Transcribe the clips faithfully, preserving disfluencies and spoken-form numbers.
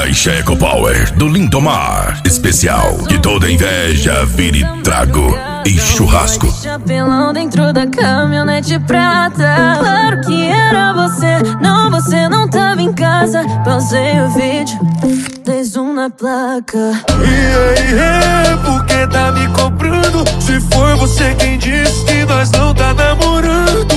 Caixa Eco Power do Lindomar. Especial que toda inveja vire trago e churrasco. Chapelão dentro da caminhonete prata. Claro que era você, não, você não tava em casa. Pausei o vídeo, dei zoom na placa. E aí, por que tá me comprando? Se foi você quem disse que nós não tá namorando.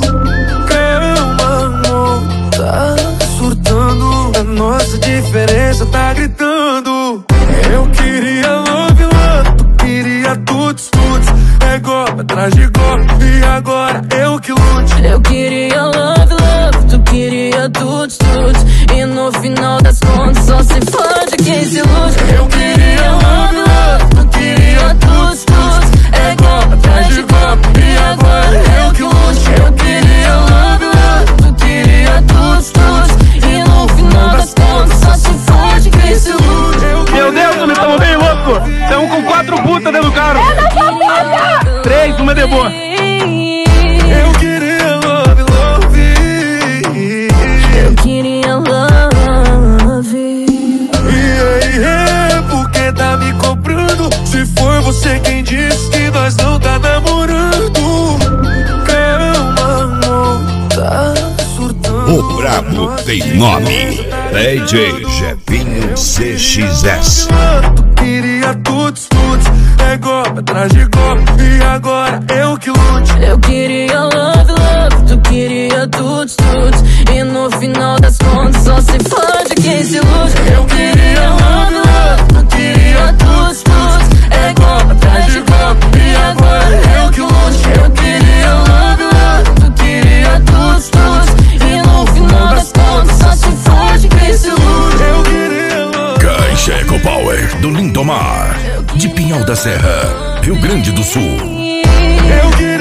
Calma, amor, tá surtando. A nossa diferença tá gritando. Eu queria love, love, tu queria tuts, tuts. É golpe atrás de golpe, e agora eu que lute. Eu queria love, love, tu queria tuts, tuts. E no final das contas só se fode quem se ilude. Eu queria love, love, tu queria tuts, tuts. É golpe atrás de golpe, e agora eu que lute. Eu queria love, love, tu queria tuts, tuts. E no final das contas só se fode quem se ilude. Meu Deus, me estamos bem louco. Estamos com quatro putas dentro do carro. Três, uma de boa. Eu queria love, love. Eu queria love. E aí, por que tá me comprando? Se foi você quem disse que nós não tá namorando. Calma, amor, tá surtando. O brabo tem nome: D J Jefinho C X S. Tu queria tuts, tuts. É golpe atrás de golpe, e agora eu que lute. Eu queria love, love, tu queria tuts, tuts. E no final das contas só se fode quem se ilude. Eu queria love, love, tu queria tuts, tuts. É golpe atrás de golpe, e agora eu que lute. eu queria love, love, tu queria tuts, tuts. E no final das contas só se fode quem se ilude. Eu queria love. Caixa Eco Power do Lindomar, de Pinhal da Serra, Rio Grande do Sul. Eu queria